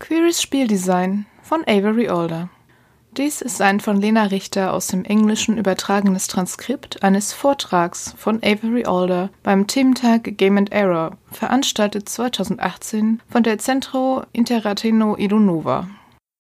Queeres Spieldesign von Avery Alder. Dies ist ein von Lena Richter aus dem Englischen übertragenes Transkript eines Vortrags von Avery Alder beim Thementag Game and Error, veranstaltet 2018 von der Centro Interrateno Idunova.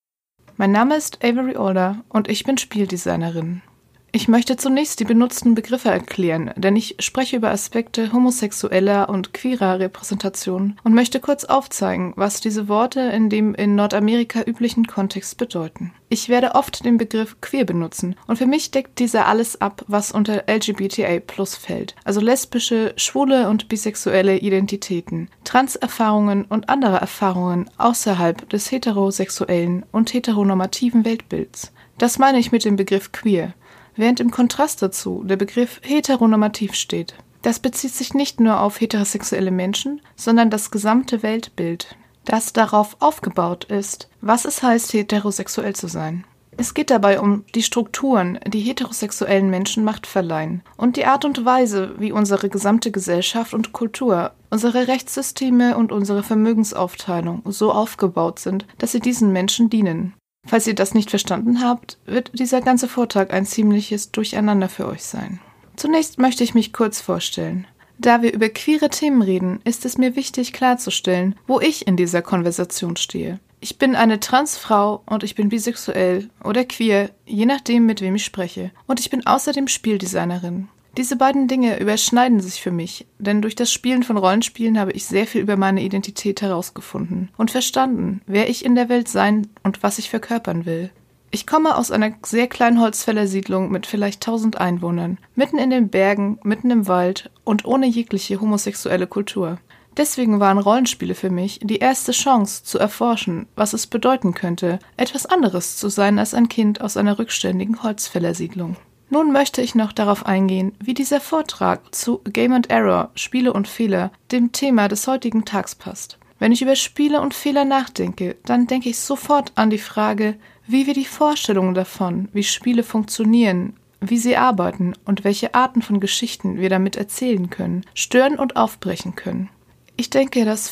Mein Name ist Avery Alder und ich bin Spieldesignerin. Ich möchte zunächst die benutzten Begriffe erklären, denn ich spreche über Aspekte homosexueller und queerer Repräsentation und möchte kurz aufzeigen, was diese Worte in dem in Nordamerika üblichen Kontext bedeuten. Ich werde oft den Begriff queer benutzen und für mich deckt dieser alles ab, was unter LGBTI+ fällt, also lesbische, schwule und bisexuelle Identitäten, Transerfahrungen und andere Erfahrungen außerhalb des heterosexuellen und heteronormativen Weltbilds. Das meine ich mit dem Begriff queer, während im Kontrast dazu der Begriff heteronormativ steht. Das bezieht sich nicht nur auf heterosexuelle Menschen, sondern das gesamte Weltbild, das darauf aufgebaut ist, was es heißt, heterosexuell zu sein. Es geht dabei um die Strukturen, die heterosexuellen Menschen Macht verleihen und die Art und Weise, wie unsere gesamte Gesellschaft und Kultur, unsere Rechtssysteme und unsere Vermögensaufteilung so aufgebaut sind, dass sie diesen Menschen dienen. Falls ihr das nicht verstanden habt, wird dieser ganze Vortrag ein ziemliches Durcheinander für euch sein. Zunächst möchte ich mich kurz vorstellen. Da wir über queere Themen reden, ist es mir wichtig klarzustellen, wo ich in dieser Konversation stehe. Ich bin eine Transfrau und ich bin bisexuell oder queer, je nachdem, mit wem ich spreche. Und ich bin außerdem Spieldesignerin. Diese beiden Dinge überschneiden sich für mich, denn durch das Spielen von Rollenspielen habe ich sehr viel über meine Identität herausgefunden und verstanden, wer ich in der Welt sein und was ich verkörpern will. Ich komme aus einer sehr kleinen Holzfällersiedlung mit vielleicht 1000 Einwohnern, mitten in den Bergen, mitten im Wald und ohne jegliche homosexuelle Kultur. Deswegen waren Rollenspiele für mich die erste Chance zu erforschen, was es bedeuten könnte, etwas anderes zu sein als ein Kind aus einer rückständigen Holzfällersiedlung. Nun möchte ich noch darauf eingehen, wie dieser Vortrag zu Game and Error, Spiele und Fehler, dem Thema des heutigen Tags passt. Wenn ich über Spiele und Fehler nachdenke, dann denke ich sofort an die Frage, wie wir die Vorstellungen davon, wie Spiele funktionieren, wie sie arbeiten und welche Arten von Geschichten wir damit erzählen können, stören und aufbrechen können. Ich denke, dass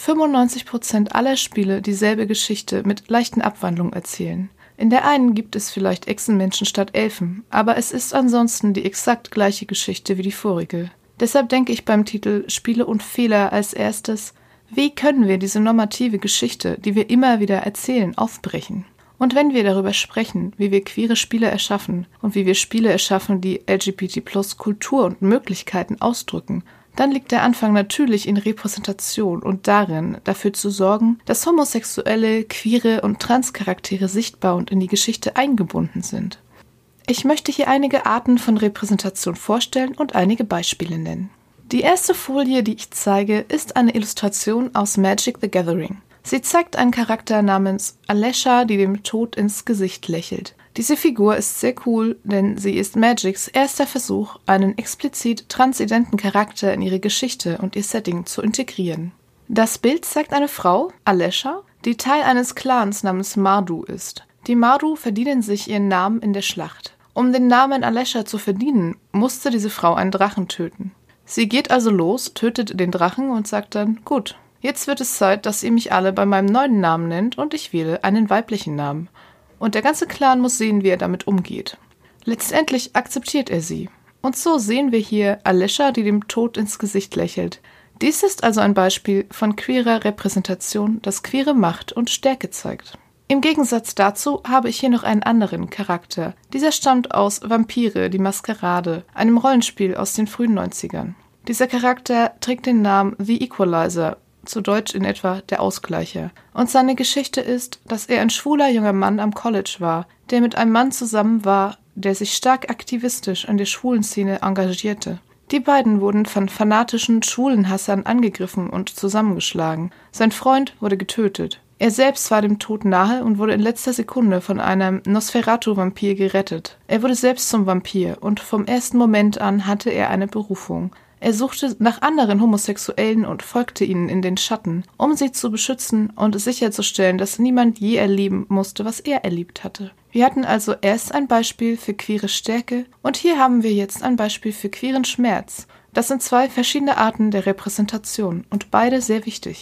95% aller Spiele dieselbe Geschichte mit leichten Abwandlungen erzählen. In der einen gibt es vielleicht Echsenmenschen statt Elfen, aber es ist ansonsten die exakt gleiche Geschichte wie die vorige. Deshalb denke ich beim Titel Spiele und Fehler als erstes, wie können wir diese normative Geschichte, die wir immer wieder erzählen, aufbrechen? Und wenn wir darüber sprechen, wie wir queere Spiele erschaffen und wie wir Spiele erschaffen, die LGBT+ Kultur und Möglichkeiten ausdrücken, dann liegt der Anfang natürlich in Repräsentation und darin, dafür zu sorgen, dass homosexuelle, queere und Transcharaktere sichtbar und in die Geschichte eingebunden sind. Ich möchte hier einige Arten von Repräsentation vorstellen und einige Beispiele nennen. Die erste Folie, die ich zeige, ist eine Illustration aus Magic the Gathering. Sie zeigt einen Charakter namens Alesha, die dem Tod ins Gesicht lächelt. Diese Figur ist sehr cool, denn sie ist Magics erster Versuch, einen explizit transidenten Charakter in ihre Geschichte und ihr Setting zu integrieren. Das Bild zeigt eine Frau, Alesha, die Teil eines Clans namens Mardu ist. Die Mardu verdienen sich ihren Namen in der Schlacht. Um den Namen Alesha zu verdienen, musste diese Frau einen Drachen töten. Sie geht also los, tötet den Drachen und sagt dann, gut, jetzt wird es Zeit, dass ihr mich alle bei meinem neuen Namen nennt und ich wähle einen weiblichen Namen. Und der ganze Clan muss sehen, wie er damit umgeht. Letztendlich akzeptiert er sie. Und so sehen wir hier Alesha, die dem Tod ins Gesicht lächelt. Dies ist also ein Beispiel von queerer Repräsentation, das queere Macht und Stärke zeigt. Im Gegensatz dazu habe ich hier noch einen anderen Charakter. Dieser stammt aus Vampire, die Maskerade, einem Rollenspiel aus den frühen 90ern. Dieser Charakter trägt den Namen The Equalizer, zu Deutsch in etwa der Ausgleicher. Und seine Geschichte ist, dass er ein schwuler junger Mann am College war, der mit einem Mann zusammen war, der sich stark aktivistisch an der schwulen Szene engagierte. Die beiden wurden von fanatischen Schwulenhassern angegriffen und zusammengeschlagen. Sein Freund wurde getötet. Er selbst war dem Tod nahe und wurde in letzter Sekunde von einem Nosferatu-Vampir gerettet. Er wurde selbst zum Vampir und vom ersten Moment an hatte er eine Berufung. Er suchte nach anderen Homosexuellen und folgte ihnen in den Schatten, um sie zu beschützen und sicherzustellen, dass niemand je erleben musste, was er erlebt hatte. Wir hatten also erst ein Beispiel für queere Stärke und hier haben wir jetzt ein Beispiel für queeren Schmerz. Das sind zwei verschiedene Arten der Repräsentation und beide sehr wichtig.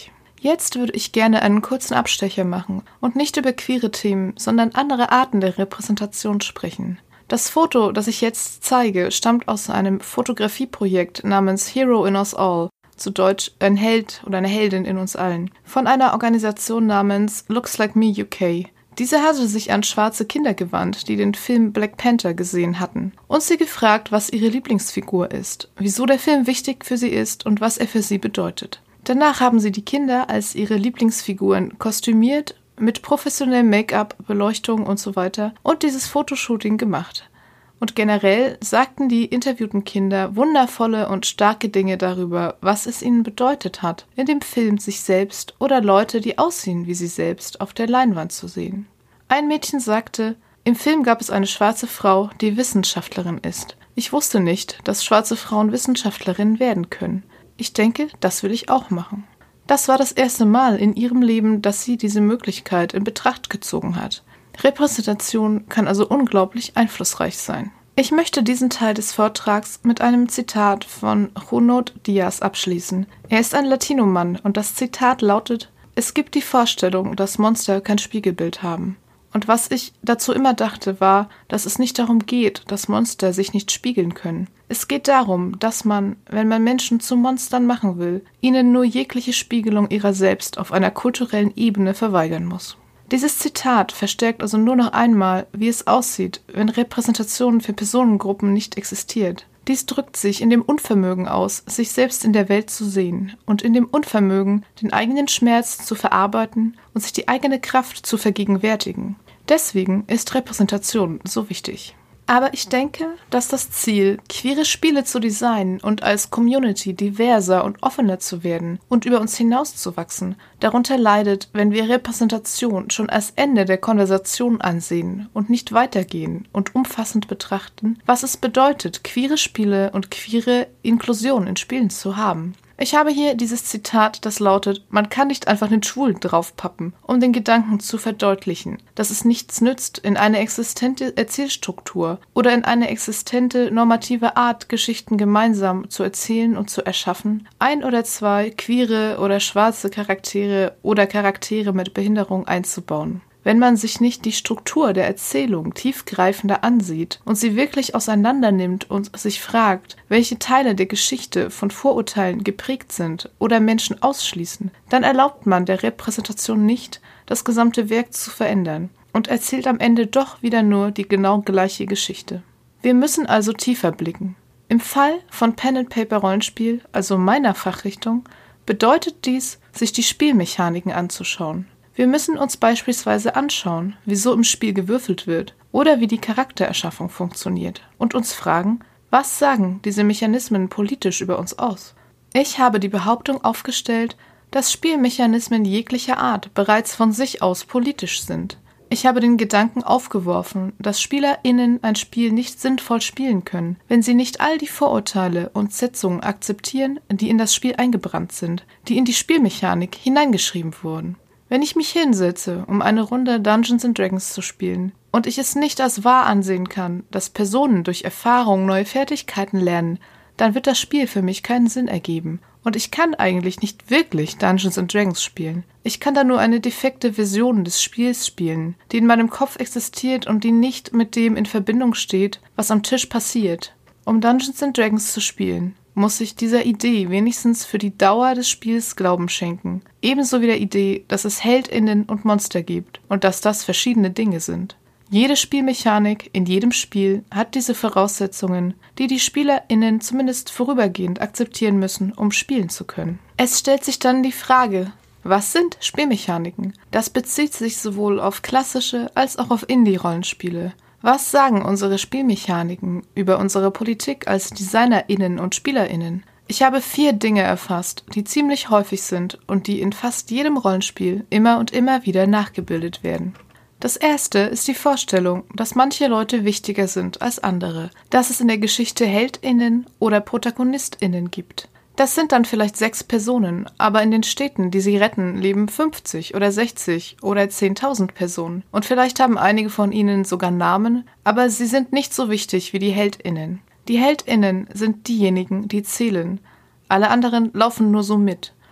Jetzt würde ich gerne einen kurzen Abstecher machen und nicht über queere Themen, sondern andere Arten der Repräsentation sprechen. Das Foto, das ich jetzt zeige, stammt aus einem Fotografieprojekt namens Hero in Us All, zu Deutsch ein Held oder eine Heldin in uns allen, von einer Organisation namens Looks Like Me UK. Diese hatte sich an schwarze Kinder gewandt, die den Film Black Panther gesehen hatten, und sie gefragt, was ihre Lieblingsfigur ist, wieso der Film wichtig für sie ist und was er für sie bedeutet. Danach haben sie die Kinder als ihre Lieblingsfiguren kostümiert, mit professionellem Make-up, Beleuchtung und so weiter und dieses Fotoshooting gemacht. Und generell sagten die interviewten Kinder wundervolle und starke Dinge darüber, was es ihnen bedeutet hat, in dem Film sich selbst oder Leute, die aussehen wie sie selbst, auf der Leinwand zu sehen. Ein Mädchen sagte, im Film gab es eine schwarze Frau, die Wissenschaftlerin ist. Ich wusste nicht, dass schwarze Frauen Wissenschaftlerinnen werden können. Ich denke, das will ich auch machen. Das war das erste Mal in ihrem Leben, dass sie diese Möglichkeit in Betracht gezogen hat. Repräsentation kann also unglaublich einflussreich sein. Ich möchte diesen Teil des Vortrags mit einem Zitat von Junot Díaz abschließen. Er ist ein Latino-Mann und das Zitat lautet: Es gibt die Vorstellung, dass Monster kein Spiegelbild haben. Und was ich dazu immer dachte, war, dass es nicht darum geht, dass Monster sich nicht spiegeln können. Es geht darum, dass man, wenn man Menschen zu Monstern machen will, ihnen nur jegliche Spiegelung ihrer selbst auf einer kulturellen Ebene verweigern muss. Dieses Zitat verstärkt also nur noch einmal, wie es aussieht, wenn Repräsentation für Personengruppen nicht existiert. Dies drückt sich in dem Unvermögen aus, sich selbst in der Welt zu sehen und in dem Unvermögen, den eigenen Schmerz zu verarbeiten und sich die eigene Kraft zu vergegenwärtigen. Deswegen ist Repräsentation so wichtig. Aber ich denke, dass das Ziel, queere Spiele zu designen und als Community diverser und offener zu werden und über uns hinauszuwachsen, darunter leidet, wenn wir Repräsentation schon als Ende der Konversation ansehen und nicht weitergehen und umfassend betrachten, was es bedeutet, queere Spiele und queere Inklusion in Spielen zu haben. Ich habe hier dieses Zitat, das lautet: Man kann nicht einfach den Schwulen draufpappen, um den Gedanken zu verdeutlichen, dass es nichts nützt, in eine existente Erzählstruktur oder in eine existente normative Art, Geschichten gemeinsam zu erzählen und zu erschaffen, ein oder zwei queere oder schwarze Charaktere oder Charaktere mit Behinderung einzubauen. Wenn man sich nicht die Struktur der Erzählung tiefgreifender ansieht und sie wirklich auseinander nimmt und sich fragt, welche Teile der Geschichte von Vorurteilen geprägt sind oder Menschen ausschließen, dann erlaubt man der Repräsentation nicht, das gesamte Werk zu verändern und erzählt am Ende doch wieder nur die genau gleiche Geschichte. Wir müssen also tiefer blicken. Im Fall von Pen-and-Paper-Rollenspiel, also meiner Fachrichtung, bedeutet dies, sich die Spielmechaniken anzuschauen. Wir müssen uns beispielsweise anschauen, wieso im Spiel gewürfelt wird oder wie die Charaktererschaffung funktioniert und uns fragen, was sagen diese Mechanismen politisch über uns aus? Ich habe die Behauptung aufgestellt, dass Spielmechanismen jeglicher Art bereits von sich aus politisch sind. Ich habe den Gedanken aufgeworfen, dass SpielerInnen ein Spiel nicht sinnvoll spielen können, wenn sie nicht all die Vorurteile und Setzungen akzeptieren, die in das Spiel eingebrannt sind, die in die Spielmechanik hineingeschrieben wurden. Wenn ich mich hinsetze, um eine Runde Dungeons & Dragons zu spielen, und ich es nicht als wahr ansehen kann, dass Personen durch Erfahrung neue Fertigkeiten lernen, dann wird das Spiel für mich keinen Sinn ergeben. Und ich kann eigentlich nicht wirklich Dungeons & Dragons spielen. Ich kann da nur eine defekte Version des Spiels spielen, die in meinem Kopf existiert und die nicht mit dem in Verbindung steht, was am Tisch passiert. Um Dungeons & Dragons zu spielen, muss ich dieser Idee wenigstens für die Dauer des Spiels Glauben schenken. Ebenso wie der Idee, dass es HeldInnen und Monster gibt und dass das verschiedene Dinge sind. Jede Spielmechanik in jedem Spiel hat diese Voraussetzungen, die die SpielerInnen zumindest vorübergehend akzeptieren müssen, um spielen zu können. Es stellt sich dann die Frage, was sind Spielmechaniken? Das bezieht sich sowohl auf klassische als auch auf Indie-Rollenspiele. Was sagen unsere Spielmechaniken über unsere Politik als DesignerInnen und SpielerInnen? Ich habe 4 Dinge erfasst, die ziemlich häufig sind und die in fast jedem Rollenspiel immer und immer wieder nachgebildet werden. Das erste ist die Vorstellung, dass manche Leute wichtiger sind als andere, dass es in der Geschichte HeldInnen oder ProtagonistInnen gibt. Das sind dann vielleicht 6 Personen, aber in den Städten, die sie retten, leben 50 oder 60 oder 10.000 Personen. Und vielleicht haben einige von ihnen sogar Namen, aber sie sind nicht so wichtig wie die HeldInnen. Die HeldInnen sind diejenigen, die zählen. Alle anderen laufen nur so mit.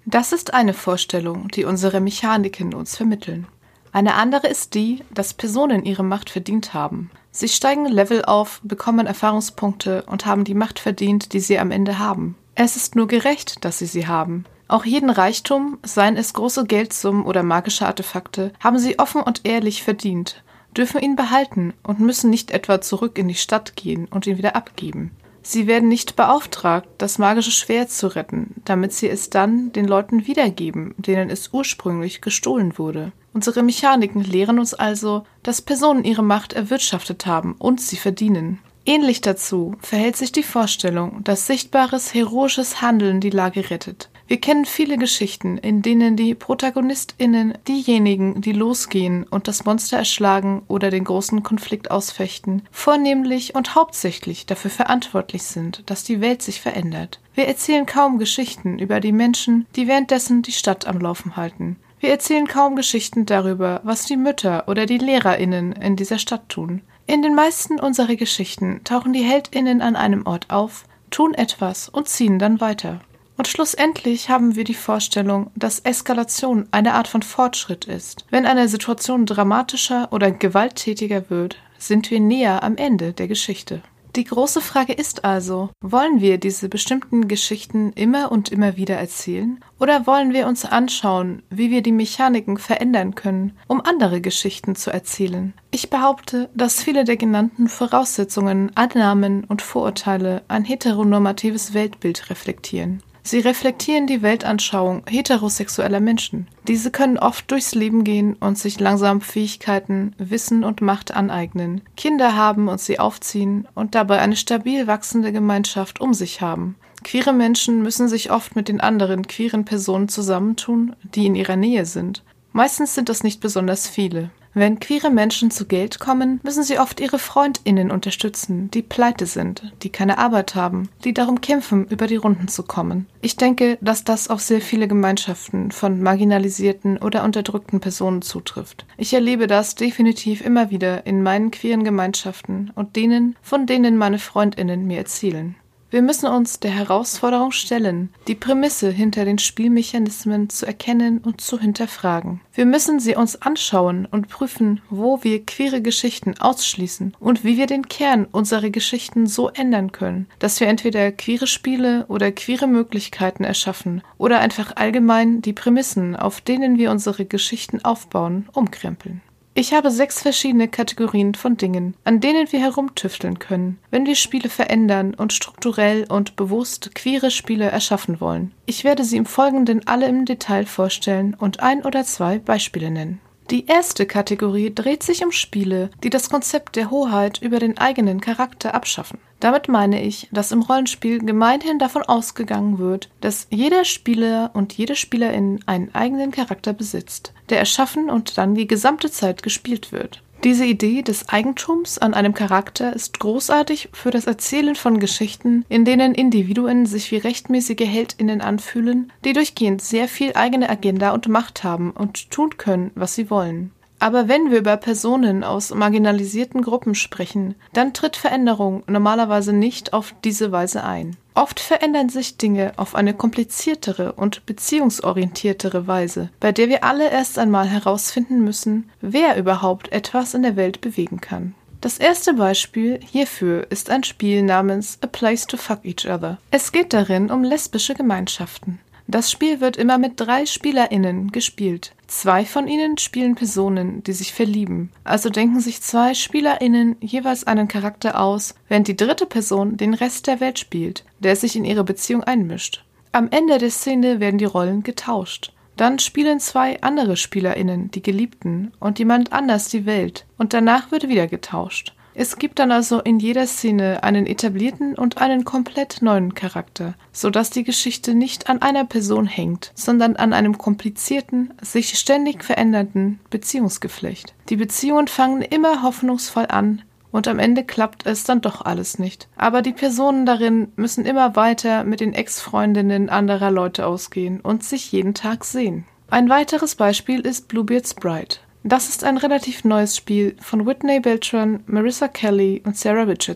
Das ist eine Vorstellung, die unsere Mechaniken uns vermitteln. Eine andere ist die, dass Personen ihre Macht verdient haben. Sie steigen Level auf, bekommen Erfahrungspunkte und haben die Macht verdient, die sie am Ende haben. Es ist nur gerecht, dass sie haben. Auch jeden Reichtum, seien es große Geldsummen oder magische Artefakte, haben sie offen und ehrlich verdient, dürfen ihn behalten und müssen nicht etwa zurück in die Stadt gehen und ihn wieder abgeben. Sie werden nicht beauftragt, das magische Schwert zu retten, damit sie es dann den Leuten wiedergeben, denen es ursprünglich gestohlen wurde. Unsere Mechaniken lehren uns also, dass Personen ihre Macht erwirtschaftet haben und sie verdienen. Ähnlich dazu verhält sich die Vorstellung, dass sichtbares, heroisches Handeln die Lage rettet. Wir kennen viele Geschichten, in denen die ProtagonistInnen diejenigen, die losgehen und das Monster erschlagen oder den großen Konflikt ausfechten, vornehmlich und hauptsächlich dafür verantwortlich sind, dass die Welt sich verändert. Wir erzählen kaum Geschichten über die Menschen, die währenddessen die Stadt am Laufen halten. Wir erzählen kaum Geschichten darüber, was die Mütter oder die LehrerInnen in dieser Stadt tun. In den meisten unserer Geschichten tauchen die HeldInnen an einem Ort auf, tun etwas und ziehen dann weiter. Und schlussendlich haben wir die Vorstellung, dass Eskalation eine Art von Fortschritt ist. Wenn eine Situation dramatischer oder gewalttätiger wird, sind wir näher am Ende der Geschichte. Die große Frage ist also, wollen wir diese bestimmten Geschichten immer und immer wieder erzählen? Oder wollen wir uns anschauen, wie wir die Mechaniken verändern können, um andere Geschichten zu erzählen? Ich behaupte, dass viele der genannten Voraussetzungen, Annahmen und Vorurteile ein heteronormatives Weltbild reflektieren. Sie reflektieren die Weltanschauung heterosexueller Menschen. Diese können oft durchs Leben gehen und sich langsam Fähigkeiten, Wissen und Macht aneignen, Kinder haben und sie aufziehen und dabei eine stabil wachsende Gemeinschaft um sich haben. Queere Menschen müssen sich oft mit den anderen queeren Personen zusammentun, die in ihrer Nähe sind. Meistens sind das nicht besonders viele. Wenn queere Menschen zu Geld kommen, müssen sie oft ihre FreundInnen unterstützen, die pleite sind, die keine Arbeit haben, die darum kämpfen, über die Runden zu kommen. Ich denke, dass das auf sehr viele Gemeinschaften von marginalisierten oder unterdrückten Personen zutrifft. Ich erlebe das definitiv immer wieder in meinen queeren Gemeinschaften und denen, von denen meine FreundInnen mir erzählen. Wir müssen uns der Herausforderung stellen, die Prämisse hinter den Spielmechanismen zu erkennen und zu hinterfragen. Wir müssen sie uns anschauen und prüfen, wo wir queere Geschichten ausschließen und wie wir den Kern unserer Geschichten so ändern können, dass wir entweder queere Spiele oder queere Möglichkeiten erschaffen oder einfach allgemein die Prämissen, auf denen wir unsere Geschichten aufbauen, umkrempeln. Ich habe 6 verschiedene Kategorien von Dingen, an denen wir herumtüfteln können, wenn wir Spiele verändern und strukturell und bewusst queere Spiele erschaffen wollen. Ich werde sie im Folgenden alle im Detail vorstellen und 1 oder 2 Beispiele nennen. Die erste Kategorie dreht sich um Spiele, die das Konzept der Hoheit über den eigenen Charakter abschaffen. Damit meine ich, dass im Rollenspiel gemeinhin davon ausgegangen wird, dass jeder Spieler und jede Spielerin einen eigenen Charakter besitzt, der erschaffen und dann die gesamte Zeit gespielt wird. Diese Idee des Eigentums an einem Charakter ist großartig für das Erzählen von Geschichten, in denen Individuen sich wie rechtmäßige HeldInnen anfühlen, die durchgehend sehr viel eigene Agenda und Macht haben und tun können, was sie wollen. Aber wenn wir über Personen aus marginalisierten Gruppen sprechen, dann tritt Veränderung normalerweise nicht auf diese Weise ein. Oft verändern sich Dinge auf eine kompliziertere und beziehungsorientiertere Weise, bei der wir alle erst einmal herausfinden müssen, wer überhaupt etwas in der Welt bewegen kann. Das erste Beispiel hierfür ist ein Spiel namens A Place to Fuck Each Other. Es geht darin um lesbische Gemeinschaften. Das Spiel wird immer mit 3 SpielerInnen gespielt. 2 von ihnen spielen Personen, die sich verlieben. Also denken sich 2 SpielerInnen jeweils einen Charakter aus, während die dritte Person den Rest der Welt spielt, der sich in ihre Beziehung einmischt. Am Ende der Szene werden die Rollen getauscht. Dann spielen 2 andere SpielerInnen die Geliebten und jemand anders die Welt und danach wird wieder getauscht. Es gibt dann also in jeder Szene einen etablierten und einen komplett neuen Charakter, sodass die Geschichte nicht an einer Person hängt, sondern an einem komplizierten, sich ständig verändernden Beziehungsgeflecht. Die Beziehungen fangen immer hoffnungsvoll an und am Ende klappt es dann doch alles nicht. Aber die Personen darin müssen immer weiter mit den Ex-Freundinnen anderer Leute ausgehen und sich jeden Tag sehen. Ein weiteres Beispiel ist Bluebeard's Bride. Das ist ein relativ neues Spiel von Whitney Beltran, Marissa Kelly und Sarah Richardson.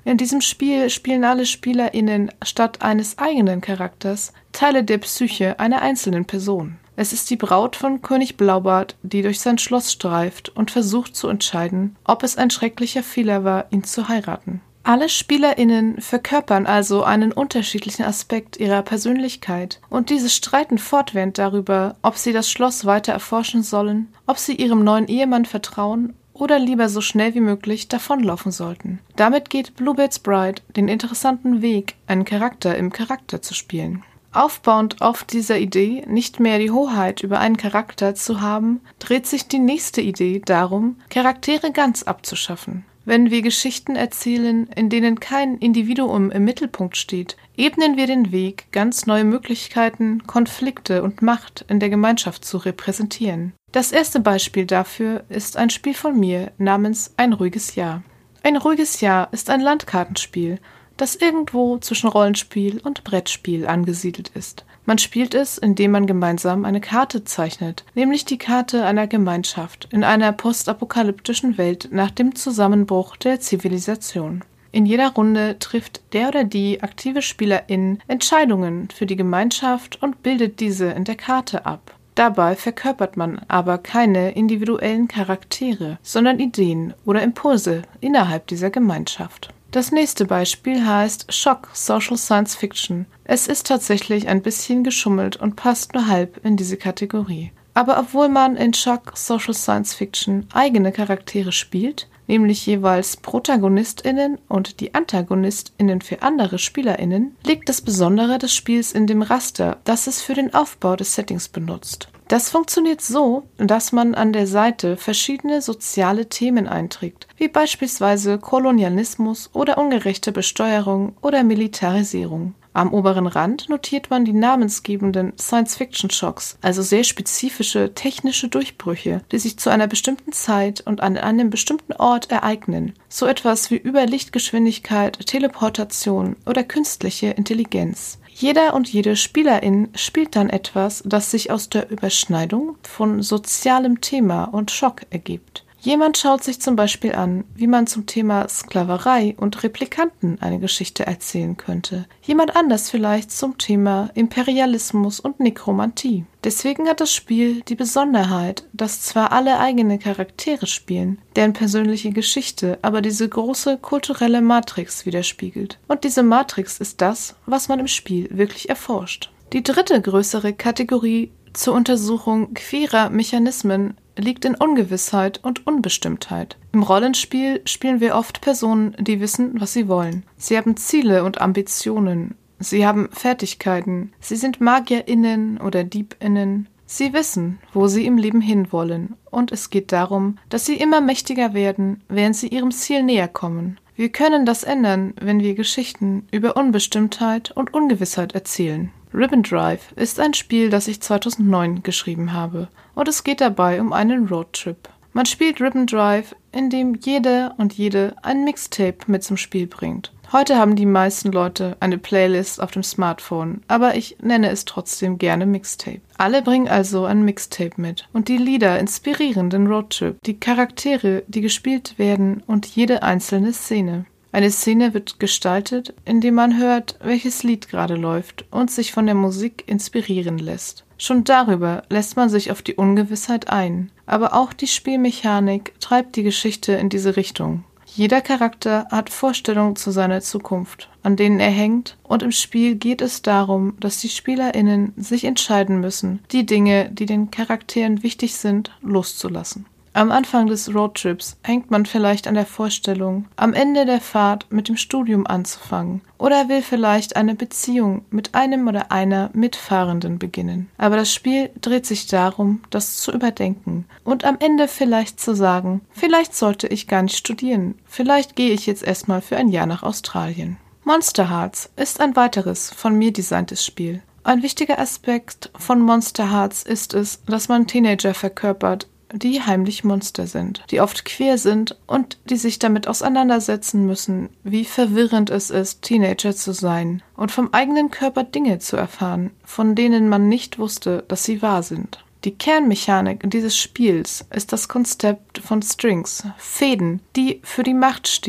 In diesem Spiel spielen alle SpielerInnen statt eines eigenen Charakters Teile der Psyche einer einzelnen Person. Es ist die Braut von König Blaubart, die durch sein Schloss streift und versucht zu entscheiden, ob es ein schrecklicher Fehler war, ihn zu heiraten. Alle SpielerInnen verkörpern also einen unterschiedlichen Aspekt ihrer Persönlichkeit und diese streiten fortwährend darüber, ob sie das Schloss weiter erforschen sollen, ob sie ihrem neuen Ehemann vertrauen oder lieber so schnell wie möglich davonlaufen sollten. Damit geht Bluebeard's Bride den interessanten Weg, einen Charakter im Charakter zu spielen. Aufbauend auf dieser Idee, nicht mehr die Hoheit über einen Charakter zu haben, dreht sich die nächste Idee darum, Charaktere ganz abzuschaffen. Wenn wir Geschichten erzählen, in denen kein Individuum im Mittelpunkt steht, ebnen wir den Weg, ganz neue Möglichkeiten, Konflikte und Macht in der Gemeinschaft zu repräsentieren. Das erste Beispiel dafür ist ein Spiel von mir namens Ein ruhiges Jahr. Ein ruhiges Jahr ist ein Landkartenspiel, das irgendwo zwischen Rollenspiel und Brettspiel angesiedelt ist. Man spielt es, indem man gemeinsam eine Karte zeichnet, nämlich die Karte einer Gemeinschaft in einer postapokalyptischen Welt nach dem Zusammenbruch der Zivilisation. In jeder Runde trifft der oder die aktive Spielerin Entscheidungen für die Gemeinschaft und bildet diese in der Karte ab. Dabei verkörpert man aber keine individuellen Charaktere, sondern Ideen oder Impulse innerhalb dieser Gemeinschaft. Das nächste Beispiel heißt Shock Social Science Fiction. Es ist tatsächlich ein bisschen geschummelt und passt nur halb in diese Kategorie. Aber obwohl man in Shock Social Science Fiction eigene Charaktere spielt, nämlich jeweils ProtagonistInnen und die AntagonistInnen für andere SpielerInnen, liegt das Besondere des Spiels in dem Raster, das es für den Aufbau des Settings benutzt. Das funktioniert so, dass man an der Seite verschiedene soziale Themen einträgt, wie beispielsweise Kolonialismus oder ungerechte Besteuerung oder Militarisierung. Am oberen Rand notiert man die namensgebenden Science-Fiction-Shocks, also sehr spezifische technische Durchbrüche, die sich zu einer bestimmten Zeit und an einem bestimmten Ort ereignen. So etwas wie Überlichtgeschwindigkeit, Teleportation oder künstliche Intelligenz. Jeder und jede Spielerin spielt dann etwas, das sich aus der Überschneidung von sozialem Thema und Schock ergibt. Jemand schaut sich zum Beispiel an, wie man zum Thema Sklaverei und Replikanten eine Geschichte erzählen könnte. Jemand anders vielleicht zum Thema Imperialismus und Nekromantie. Deswegen hat das Spiel die Besonderheit, dass zwar alle eigene Charaktere spielen, deren persönliche Geschichte aber diese große kulturelle Matrix widerspiegelt. Und diese Matrix ist das, was man im Spiel wirklich erforscht. Die dritte größere Kategorie zur Untersuchung queerer Mechanismen liegt in Ungewissheit und Unbestimmtheit. Im Rollenspiel spielen wir oft Personen, die wissen, was sie wollen. Sie haben Ziele und Ambitionen. Sie haben Fertigkeiten. Sie sind MagierInnen oder DiebInnen. Sie wissen, wo sie im Leben hinwollen. Und es geht darum, dass sie immer mächtiger werden, während sie ihrem Ziel näher kommen. Wir können das ändern, wenn wir Geschichten über Unbestimmtheit und Ungewissheit erzählen. Ribbon Drive ist ein Spiel, das ich 2009 geschrieben habe, und es geht dabei um einen Roadtrip. Man spielt Ribbon Drive, in dem jeder und jede ein Mixtape mit zum Spiel bringt. Heute haben die meisten Leute eine Playlist auf dem Smartphone, aber ich nenne es trotzdem gerne Mixtape. Alle bringen also ein Mixtape mit und die Lieder inspirieren den Roadtrip, die Charaktere, die gespielt werden und jede einzelne Szene. Eine Szene wird gestaltet, indem man hört, welches Lied gerade läuft und sich von der Musik inspirieren lässt. Schon darüber lässt man sich auf die Ungewissheit ein, aber auch die Spielmechanik treibt die Geschichte in diese Richtung. Jeder Charakter hat Vorstellungen zu seiner Zukunft, an denen er hängt, und im Spiel geht es darum, dass die SpielerInnen sich entscheiden müssen, die Dinge, die den Charakteren wichtig sind, loszulassen. Am Anfang des Roadtrips hängt man vielleicht an der Vorstellung, am Ende der Fahrt mit dem Studium anzufangen oder will vielleicht eine Beziehung mit einem oder einer Mitfahrenden beginnen. Aber das Spiel dreht sich darum, das zu überdenken und am Ende vielleicht zu sagen, vielleicht sollte ich gar nicht studieren, vielleicht gehe ich jetzt erstmal für ein Jahr nach Australien. Monster Hearts ist ein weiteres von mir designtes Spiel. Ein wichtiger Aspekt von Monster Hearts ist es, dass man Teenager verkörpert, die heimlich Monster sind, die oft queer sind und die sich damit auseinandersetzen müssen, wie verwirrend es ist, Teenager zu sein und vom eigenen Körper Dinge zu erfahren, von denen man nicht wusste, dass sie wahr sind. Die Kernmechanik dieses Spiels ist das Konzept von Strings, Fäden, die für die Macht stehen,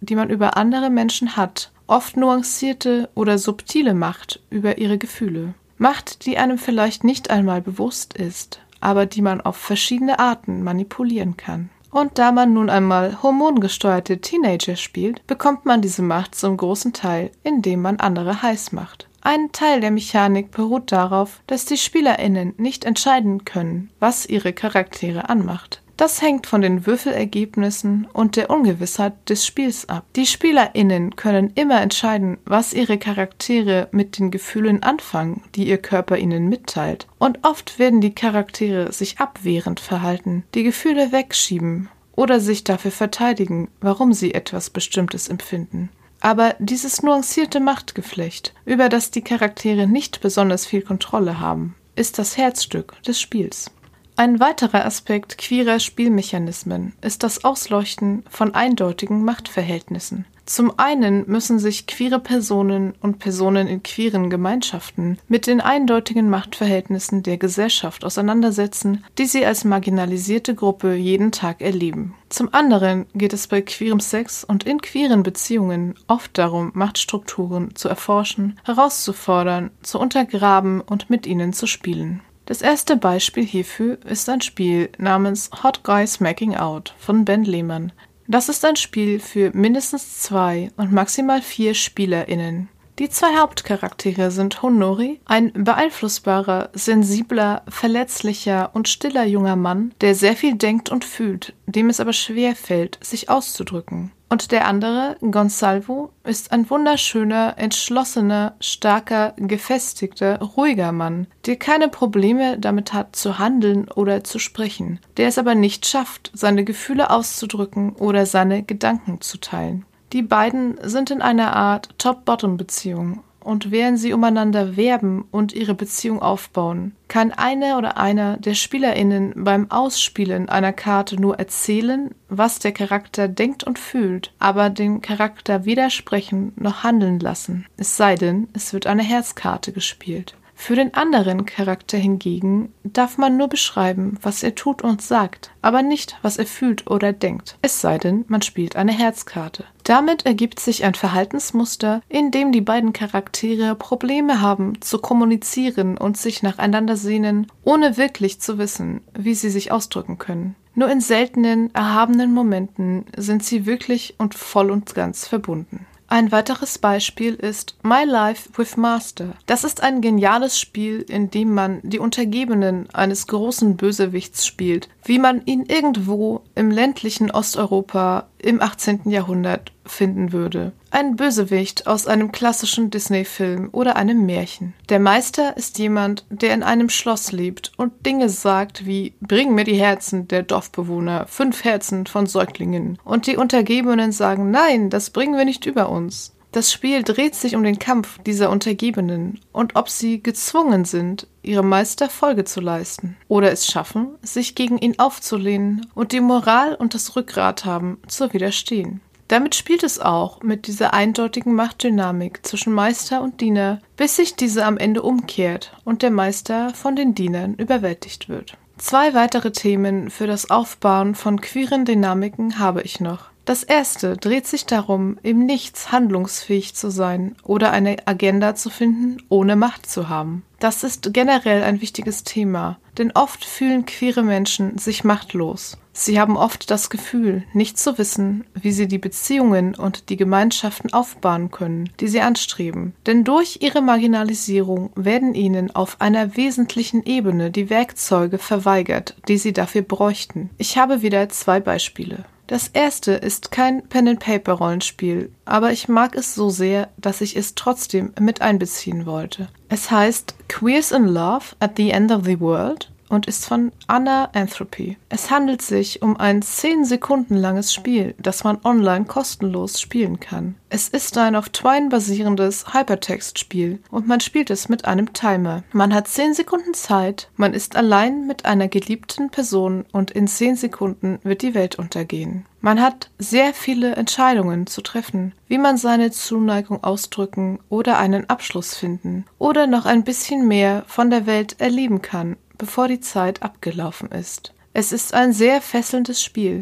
die man über andere Menschen hat, oft nuancierte oder subtile Macht über ihre Gefühle. Macht, die einem vielleicht nicht einmal bewusst ist, aber die man auf verschiedene Arten manipulieren kann. Und da man nun einmal hormongesteuerte Teenager spielt, bekommt man diese Macht zum großen Teil, indem man andere heiß macht. Ein Teil der Mechanik beruht darauf, dass die SpielerInnen nicht entscheiden können, was ihre Charaktere anmacht. Das hängt von den Würfelergebnissen und der Ungewissheit des Spiels ab. Die SpielerInnen können immer entscheiden, was ihre Charaktere mit den Gefühlen anfangen, die ihr Körper ihnen mitteilt. Und oft werden die Charaktere sich abwehrend verhalten, die Gefühle wegschieben oder sich dafür verteidigen, warum sie etwas Bestimmtes empfinden. Aber dieses nuancierte Machtgeflecht, über das die Charaktere nicht besonders viel Kontrolle haben, ist das Herzstück des Spiels. Ein weiterer Aspekt queerer Spielmechanismen ist das Ausleuchten von eindeutigen Machtverhältnissen. Zum einen müssen sich queere Personen und Personen in queeren Gemeinschaften mit den eindeutigen Machtverhältnissen der Gesellschaft auseinandersetzen, die sie als marginalisierte Gruppe jeden Tag erleben. Zum anderen geht es bei queerem Sex und in queeren Beziehungen oft darum, Machtstrukturen zu erforschen, herauszufordern, zu untergraben und mit ihnen zu spielen. Das erste Beispiel hierfür ist ein Spiel namens Hot Guys Making Out von Ben Lehmann. Das ist ein Spiel für mindestens 2 und maximal 4 SpielerInnen. Die 2 Hauptcharaktere sind Honori, ein beeinflussbarer, sensibler, verletzlicher und stiller junger Mann, der sehr viel denkt und fühlt, dem es aber schwer fällt, sich auszudrücken. Und der andere, Gonsalvo, ist ein wunderschöner, entschlossener, starker, gefestigter, ruhiger Mann, der keine Probleme damit hat, zu handeln oder zu sprechen, der es aber nicht schafft, seine Gefühle auszudrücken oder seine Gedanken zu teilen. Die beiden sind in einer Art Top-Bottom-Beziehung. Und während sie umeinander werben und ihre Beziehung aufbauen, kann eine oder einer der SpielerInnen beim Ausspielen einer Karte nur erzählen, was der Charakter denkt und fühlt, aber den Charakter weder sprechen noch handeln lassen, es sei denn, es wird eine Herzkarte gespielt. Für den anderen Charakter hingegen darf man nur beschreiben, was er tut und sagt, aber nicht, was er fühlt oder denkt, es sei denn, man spielt eine Herzkarte. Damit ergibt sich ein Verhaltensmuster, in dem die beiden Charaktere Probleme haben, zu kommunizieren und sich nacheinander sehnen, ohne wirklich zu wissen, wie sie sich ausdrücken können. Nur in seltenen, erhabenen Momenten sind sie wirklich und voll und ganz verbunden. Ein weiteres Beispiel ist My Life with Master. Das ist ein geniales Spiel, in dem man die Untergebenen eines großen Bösewichts spielt, wie man ihn irgendwo im ländlichen Osteuropa im 18. Jahrhundert finden würde. Ein Bösewicht aus einem klassischen Disney-Film oder einem Märchen. Der Meister ist jemand, der in einem Schloss lebt und Dinge sagt wie „Bring mir die Herzen der Dorfbewohner, 5 Herzen von Säuglingen." Und die Untergebenen sagen „Nein, das bringen wir nicht über uns." Das Spiel dreht sich um den Kampf dieser Untergebenen und ob sie gezwungen sind, ihrem Meister Folge zu leisten oder es schaffen, sich gegen ihn aufzulehnen und die Moral und das Rückgrat haben, zu widerstehen. Damit spielt es auch mit dieser eindeutigen Machtdynamik zwischen Meister und Diener, bis sich diese am Ende umkehrt und der Meister von den Dienern überwältigt wird. 2 weitere Themen für das Aufbauen von queeren Dynamiken habe ich noch. Das erste dreht sich darum, im Nichts handlungsfähig zu sein oder eine Agenda zu finden, ohne Macht zu haben. Das ist generell ein wichtiges Thema, denn oft fühlen queere Menschen sich machtlos. Sie haben oft das Gefühl, nicht zu wissen, wie sie die Beziehungen und die Gemeinschaften aufbauen können, die sie anstreben. Denn durch ihre Marginalisierung werden ihnen auf einer wesentlichen Ebene die Werkzeuge verweigert, die sie dafür bräuchten. Ich habe wieder 2 Beispiele. Das erste ist kein Pen-and-Paper-Rollenspiel, aber ich mag es so sehr, dass ich es trotzdem mit einbeziehen wollte. Es heißt Queers in Love at the End of the World und ist von Anna Anthropy. Es handelt sich um ein 10 Sekunden langes Spiel, das man online kostenlos spielen kann. Es ist ein auf Twine basierendes Hypertext-Spiel und man spielt es mit einem Timer. Man hat 10 Sekunden Zeit, man ist allein mit einer geliebten Person und in 10 Sekunden wird die Welt untergehen. Man hat sehr viele Entscheidungen zu treffen, wie man seine Zuneigung ausdrücken oder einen Abschluss finden oder noch ein bisschen mehr von der Welt erleben kann, bevor die Zeit abgelaufen ist. Es ist ein sehr fesselndes Spiel,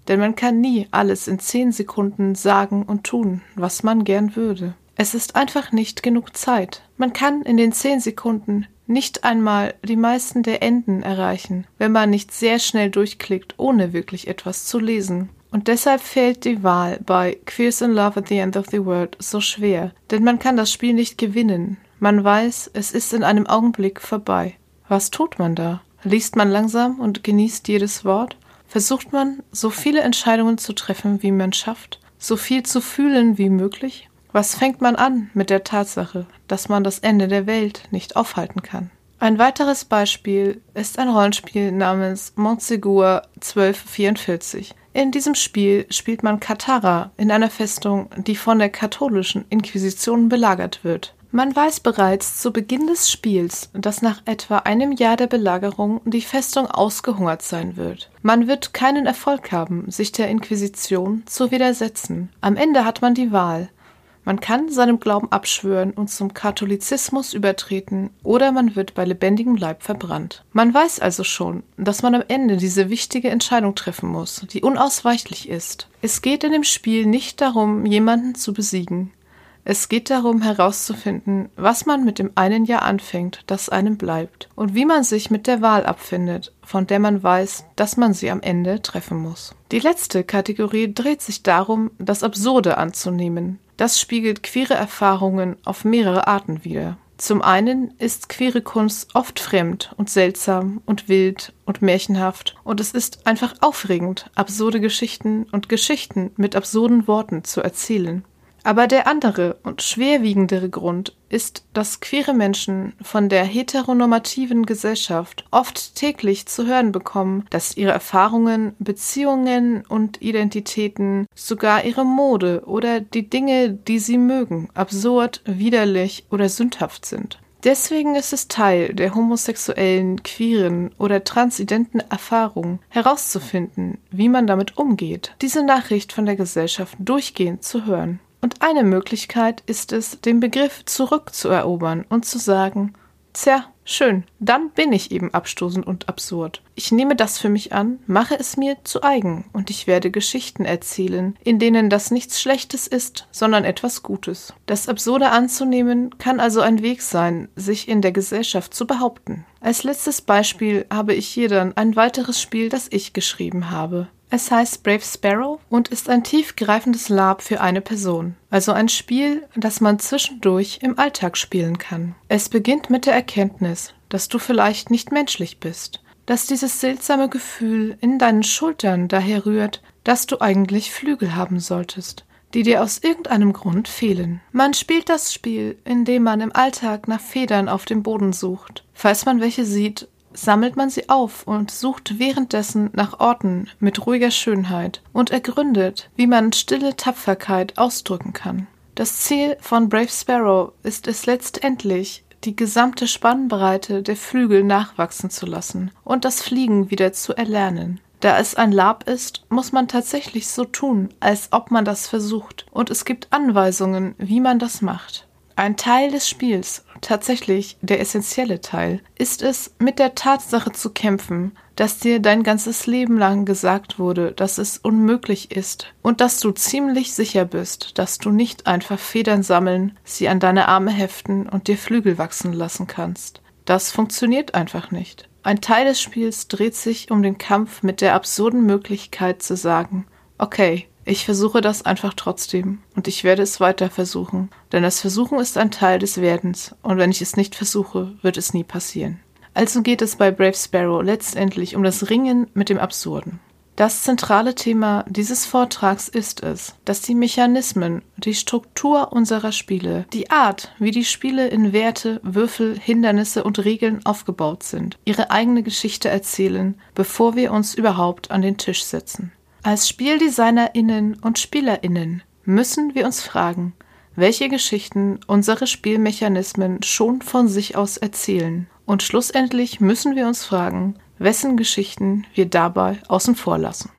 denn man kann nie alles in 10 Sekunden sagen und tun, was man gern würde. Es ist einfach nicht genug Zeit. Man kann in den 10 Sekunden nicht einmal die meisten der Enden erreichen, wenn man nicht sehr schnell durchklickt, ohne wirklich etwas zu lesen. Und deshalb fällt die Wahl bei Queers in Love at the End of the World so schwer, denn man kann das Spiel nicht gewinnen. Man weiß, es ist in einem Augenblick vorbei. Was tut man da? Liest man langsam und genießt jedes Wort? Versucht man, so viele Entscheidungen zu treffen, wie man schafft? So viel zu fühlen wie möglich? Was fängt man an mit der Tatsache, dass man das Ende der Welt nicht aufhalten kann? Ein weiteres Beispiel ist ein Rollenspiel namens Montségur 1244. In diesem Spiel spielt man Katara in einer Festung, die von der katholischen Inquisition belagert wird. Man weiß bereits zu Beginn des Spiels, dass nach etwa einem Jahr der Belagerung die Festung ausgehungert sein wird. Man wird keinen Erfolg haben, sich der Inquisition zu widersetzen. Am Ende hat man die Wahl. Man kann seinem Glauben abschwören und zum Katholizismus übertreten, oder man wird bei lebendigem Leib verbrannt. Man weiß also schon, dass man am Ende diese wichtige Entscheidung treffen muss, die unausweichlich ist. Es geht in dem Spiel nicht darum, jemanden zu besiegen. Es geht darum, herauszufinden, was man mit dem einen Jahr anfängt, das einem bleibt, und wie man sich mit der Wahl abfindet, von der man weiß, dass man sie am Ende treffen muss. Die letzte Kategorie dreht sich darum, das Absurde anzunehmen. Das spiegelt queere Erfahrungen auf mehrere Arten wider. Zum einen ist queere Kunst oft fremd und seltsam und wild und märchenhaft, und es ist einfach aufregend, absurde Geschichten und Geschichten mit absurden Worten zu erzählen. Aber der andere und schwerwiegendere Grund ist, dass queere Menschen von der heteronormativen Gesellschaft oft täglich zu hören bekommen, dass ihre Erfahrungen, Beziehungen und Identitäten, sogar ihre Mode oder die Dinge, die sie mögen, absurd, widerlich oder sündhaft sind. Deswegen ist es Teil der homosexuellen, queeren oder transidenten Erfahrung, herauszufinden, wie man damit umgeht, diese Nachricht von der Gesellschaft durchgehend zu hören. Und eine Möglichkeit ist es, den Begriff zurückzuerobern und zu sagen, tja, schön, dann bin ich eben abstoßend und absurd. Ich nehme das für mich an, mache es mir zu eigen und ich werde Geschichten erzählen, in denen das nichts Schlechtes ist, sondern etwas Gutes. Das Absurde anzunehmen kann also ein Weg sein, sich in der Gesellschaft zu behaupten. Als letztes Beispiel habe ich hier dann ein weiteres Spiel, das ich geschrieben habe. Es heißt Brave Sparrow und ist ein tiefgreifendes LARP für eine Person, also ein Spiel, das man zwischendurch im Alltag spielen kann. Es beginnt mit der Erkenntnis, dass du vielleicht nicht menschlich bist, dass dieses seltsame Gefühl in deinen Schultern daher rührt, dass du eigentlich Flügel haben solltest, die dir aus irgendeinem Grund fehlen. Man spielt das Spiel, indem man im Alltag nach Federn auf dem Boden sucht. Falls man welche sieht, sammelt man sie auf und sucht währenddessen nach Orten mit ruhiger Schönheit und ergründet, wie man stille Tapferkeit ausdrücken kann. Das Ziel von Brave Sparrow ist es letztendlich, die gesamte Spannbreite der Flügel nachwachsen zu lassen und das Fliegen wieder zu erlernen. Da es ein LARP ist, muss man tatsächlich so tun, als ob man das versucht, und es gibt Anweisungen, wie man das macht. Ein Teil des Spiels, tatsächlich der essentielle Teil, ist es, mit der Tatsache zu kämpfen, dass dir dein ganzes Leben lang gesagt wurde, dass es unmöglich ist und dass du ziemlich sicher bist, dass du nicht einfach Federn sammeln, sie an deine Arme heften und dir Flügel wachsen lassen kannst. Das funktioniert einfach nicht. Ein Teil des Spiels dreht sich um den Kampf mit der absurden Möglichkeit zu sagen, okay, ich versuche das einfach trotzdem und ich werde es weiter versuchen, denn das Versuchen ist ein Teil des Werdens und wenn ich es nicht versuche, wird es nie passieren. Also geht es bei Brave Sparrow letztendlich um das Ringen mit dem Absurden. Das zentrale Thema dieses Vortrags ist es, dass die Mechanismen, die Struktur unserer Spiele, die Art, wie die Spiele in Werte, Würfel, Hindernisse und Regeln aufgebaut sind, ihre eigene Geschichte erzählen, bevor wir uns überhaupt an den Tisch setzen. Als SpieldesignerInnen und SpielerInnen müssen wir uns fragen, welche Geschichten unsere Spielmechanismen schon von sich aus erzählen. Und schlussendlich müssen wir uns fragen, wessen Geschichten wir dabei außen vor lassen.